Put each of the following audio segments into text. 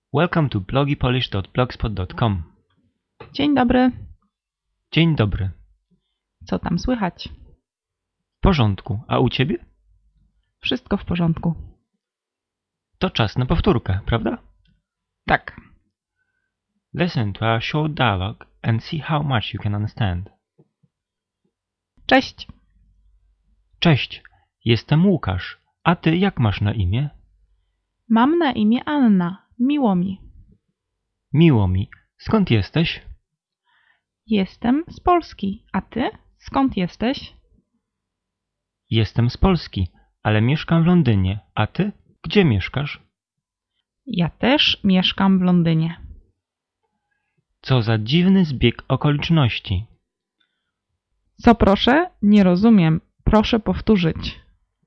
Welcome to blogipolish.blogspot.com. Dzień dobry. Dzień dobry. Co tam słychać? W porządku. A u ciebie? Wszystko w porządku. To czas na powtórkę, prawda? Tak. Listen to our short dialogue and see how much you can understand. Cześć. Cześć. Jestem Łukasz. A ty jak masz na imię? Mam na imię Anna. Miło mi. Miło mi. Skąd jesteś? Jestem z Polski. A ty? Skąd jesteś? Jestem z Polski, ale mieszkam w Londynie. A ty? Gdzie mieszkasz? Ja też mieszkam w Londynie. Co za dziwny zbieg okoliczności. Co proszę? Nie rozumiem. Proszę powtórzyć.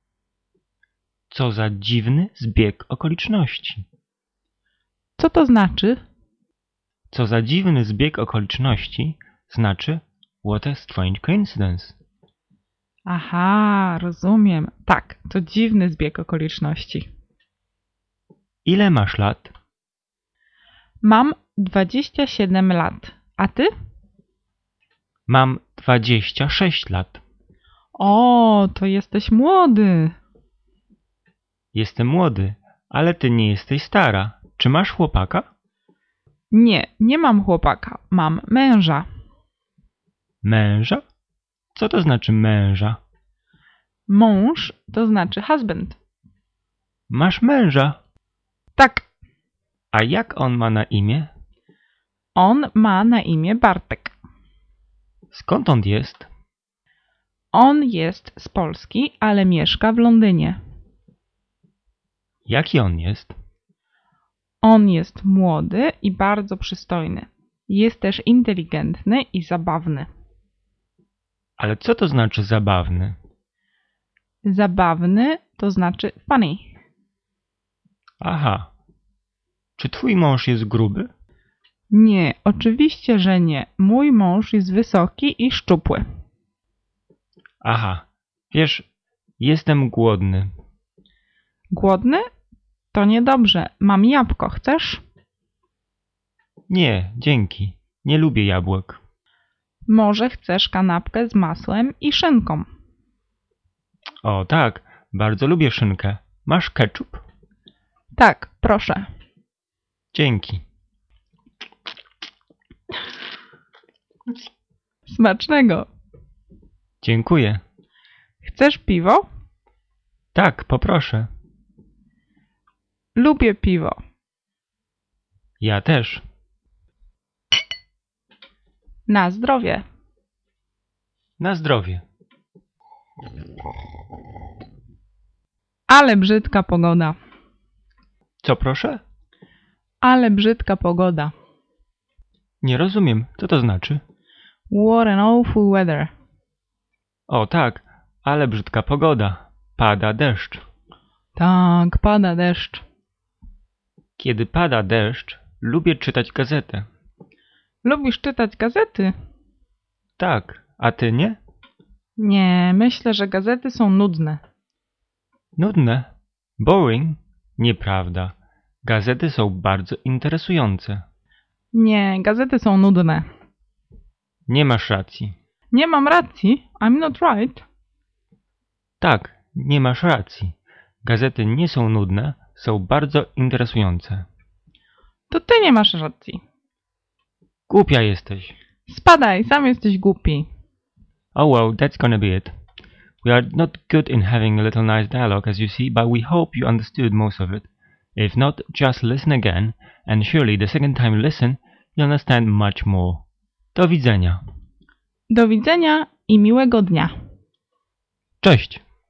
Co za dziwny zbieg okoliczności. Co to znaczy? Co za dziwny zbieg okoliczności znaczy what a strange coincidence. Aha, rozumiem. Tak, to dziwny zbieg okoliczności. Ile masz lat? Mam 27 lat. A ty? Mam 26 lat. O, to jesteś młody. Jestem młody, ale ty nie jesteś stara. Czy masz chłopaka? Nie, nie mam chłopaka. Mam męża. Męża? Co to znaczy męża? Mąż to znaczy husband. Masz męża. Tak, A jak on ma na imię? on ma na imię Bartek. Skąd on jest? On jest z Polski, ale mieszka w Londynie. Jaki on jest? On jest młody i bardzo przystojny. Jest też inteligentny i zabawny. Ale co to znaczy zabawny? Zabawny to znaczy funny. Aha. Czy twój mąż jest gruby? Nie, oczywiście, że nie. Mój mąż jest wysoki i szczupły. Aha. Wiesz, jestem głodny. Głodny? To niedobrze. Mam jabłko. Chcesz? Nie, dzięki. Nie lubię jabłek. Może chcesz kanapkę z masłem i szynką? O tak, bardzo lubię szynkę. Masz ketchup? Tak, proszę. Dzięki. Smacznego. Dziękuję. Chcesz piwo? Tak, poproszę. Lubię piwo. Ja też. Na zdrowie. Na zdrowie. Ale brzydka pogoda. Co proszę? Ale brzydka pogoda. Nie rozumiem. Co to znaczy? What an awful weather. O tak, ale brzydka pogoda. Pada deszcz. Tak, pada deszcz. Kiedy pada deszcz, lubię czytać gazetę. Lubisz czytać gazety? Tak, a ty nie? Nie, myślę, że gazety są nudne. Nudne. Boring? Nieprawda. Gazety są bardzo interesujące. Nie, gazety są nudne. Nie masz racji. Nie mam racji. I'm not right. Tak, nie masz racji. Gazety nie są nudne, są bardzo interesujące. To ty nie masz racji. Głupia jesteś. Spadaj, sam jesteś głupi. Oh well, that's gonna be it. We are not good in having a little nice dialogue, as you see, but we hope you understood most of it. If not, just listen again, and surely the second time you listen, you'll understand much more. Do widzenia. Do widzenia i miłego dnia. Cześć!